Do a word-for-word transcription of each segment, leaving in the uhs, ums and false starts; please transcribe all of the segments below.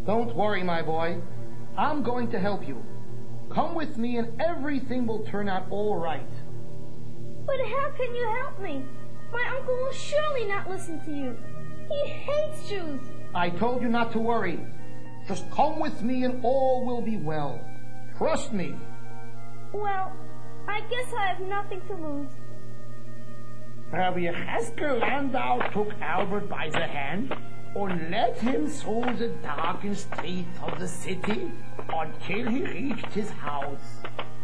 Don't worry, my boy. I'm going to help you. Come with me and everything will turn out all right. But how can you help me? My uncle will surely not listen to you. He hates Jews. I told you not to worry. Just come with me and all will be well. Trust me. Well, I guess I have nothing to lose. Rabbi Yechezkel Landau took Albert by the hand and led him through the darkened streets of the city until he reached his house.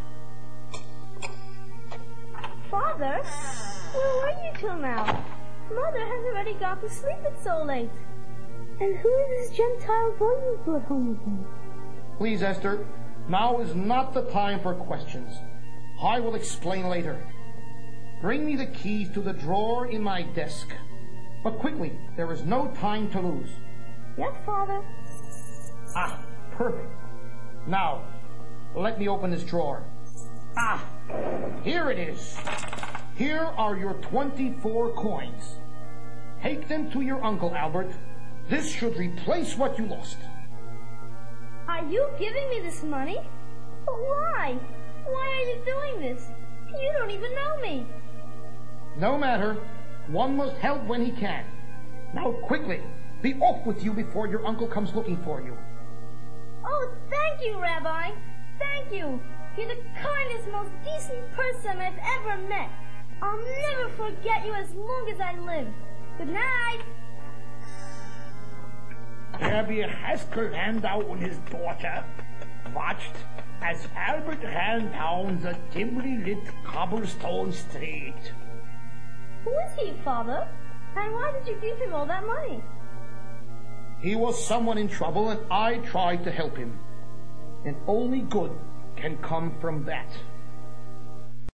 Father, where were you till now? Mother has already gone to sleep, it's so late. And who is this Gentile boy you brought home with me? Please, Esther, now is not the time for questions. I will explain later. Bring me the keys to the drawer in my desk. But quickly, there is no time to lose. Yes, Father. Ah, perfect. Now, let me open this drawer. Ah, here it is. Here are your twenty-four coins. Take them to your uncle, Albert. This should replace what you lost. Are you giving me this money? But why? Why are you doing this? You don't even know me. No matter. One must help when he can. Now quickly, be off with you before your uncle comes looking for you. Oh, thank you, Rabbi. Thank you. You're the kindest, most decent person I've ever met. I'll never forget you as long as I live. Good night. Rabbi Yechezkel Landau and his daughter watched as Albert ran down the dimly lit cobblestone street. Who is he, Father? And why did you give him all that money? He was someone in trouble, and I tried to help him. And only good can come from that.